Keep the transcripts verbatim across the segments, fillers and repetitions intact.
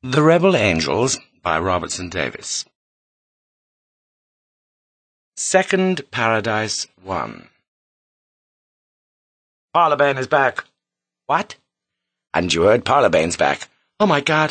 The Rebel Angels by Robertson Davis. Second Paradise One. Parlabane is back. What? Hadn't you heard? Parlabane's back. Oh, my God.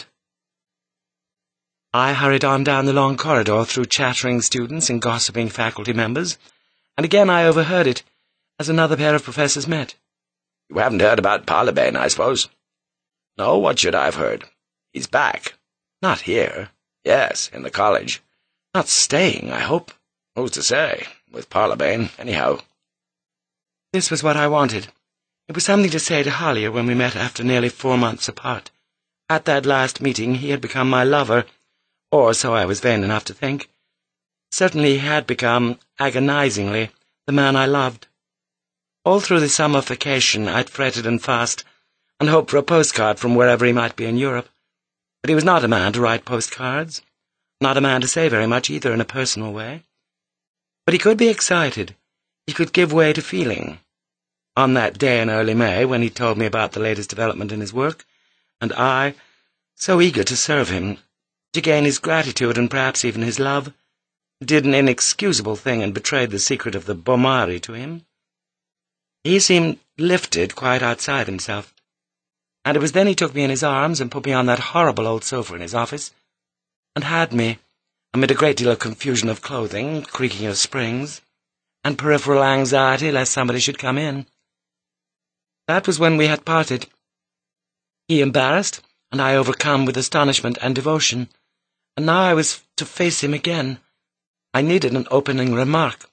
I hurried on down the long corridor through chattering students and gossiping faculty members, and again I overheard it as another pair of professors met. You haven't heard about Parlabane, I suppose? No, what should I have heard? He's back. Not here. Yes, in the college. Not staying, I hope. Who's to say? With Parlabane, anyhow. This was what I wanted. It was something to say to Hollier when we met after nearly four months apart. At that last meeting he had become my lover, or so I was vain enough to think. Certainly he had become, agonizingly, the man I loved. All through the summer vacation I'd fretted and fussed, and hoped for a postcard from wherever he might be in Europe. But he was not a man to write postcards, not a man to say very much either in a personal way. But he could be excited. He could give way to feeling. On that day in early May, when he told me about the latest development in his work, and I, so eager to serve him, to gain his gratitude and perhaps even his love, did an inexcusable thing and betrayed the secret of the Bomari to him. He seemed lifted quite outside himself. And it was then he took me in his arms and put me on that horrible old sofa in his office, and had me, amid a great deal of confusion of clothing, creaking of springs, and peripheral anxiety lest somebody should come in. That was when we had parted. He embarrassed, and I overcome with astonishment and devotion, and now I was to face him again. I needed an opening remark.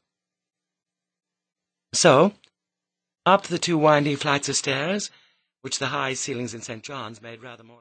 So, up the two winding flights of stairs, which the high ceilings in Saint John's made rather more